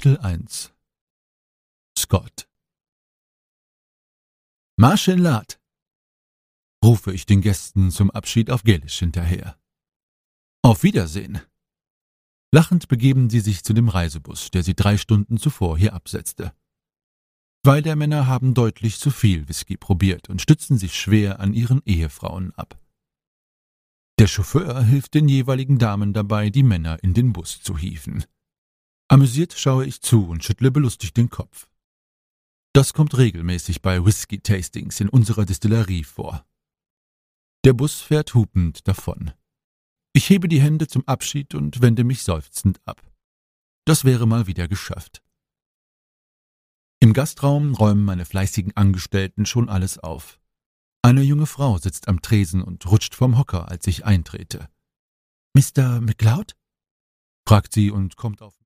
Kapitel 1 Scott »Marche Lad«, rufe ich den Gästen zum Abschied auf Gälisch hinterher. »Auf Wiedersehen!« Lachend begeben sie sich zu dem Reisebus, der sie 3 Stunden zuvor hier absetzte. 2 der Männer haben deutlich zu viel Whisky probiert und stützen sich schwer an ihren Ehefrauen ab. Der Chauffeur hilft den jeweiligen Damen dabei, die Männer in den Bus zu hieven. Amüsiert schaue ich zu und schüttle belustigt den Kopf. Das kommt regelmäßig bei Whisky-Tastings in unserer Destillerie vor. Der Bus fährt hupend davon. Ich hebe die Hände zum Abschied und wende mich seufzend ab. Das wäre mal wieder geschafft. Im Gastraum räumen meine fleißigen Angestellten schon alles auf. Eine junge Frau sitzt am Tresen und rutscht vom Hocker, als ich eintrete. »Mr. McLeod?« fragt sie und kommt auf